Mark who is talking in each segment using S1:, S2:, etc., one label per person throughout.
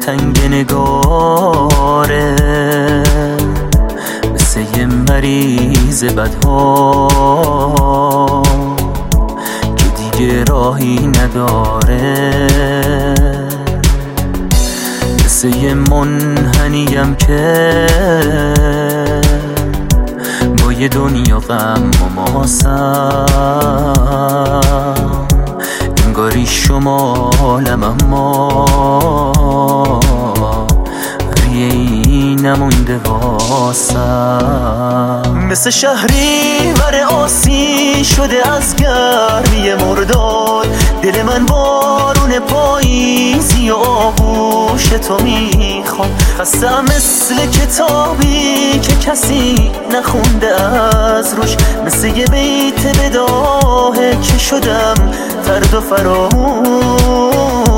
S1: تنگ نگاره، مثل یه مریض بدها که دیگه راهی نداره، مثل یه منحنیم که با یه دنیا غم و ماسم، انگاری شمالم اما ریه این نمونده واسم. مثل شهری ور آسی شده از گرمی مرداد، دل من بارون پاییزی و آغوش تو میخواد. خستم مثل کتابی که کسی نخونده از روش، مثل یه بیت بداهه که شدم فرد و فراموش.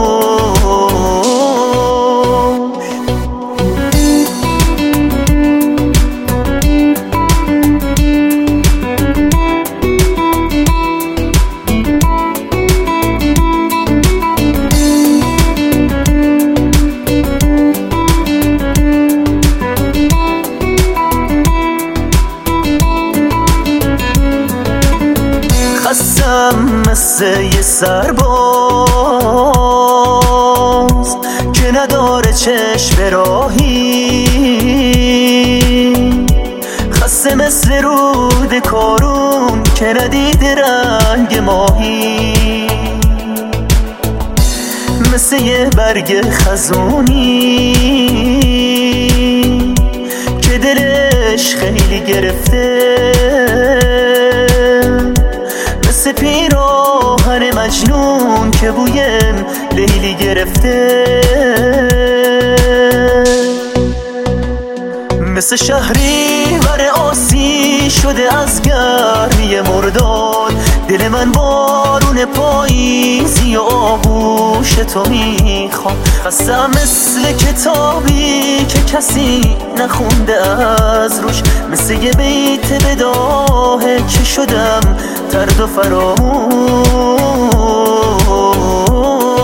S1: خستم مثل یه سرباز که نداره چشم راهی، خسته مثل رود کارون که ندیده رنگ ماهی، مثل یه برگ خزونی که دلش خیلی گرفته، مثل پیراهن مجنون که بوی لیلی گرفته، مثل شهری ور آسی شده از گرمی مرداد، دل من بارون پاییزی و آغوش تو میخواد. خستم مثل کتابی که کسی نخونده از روش، مثل یه بیت بداهه که شدم ترد و فراموش.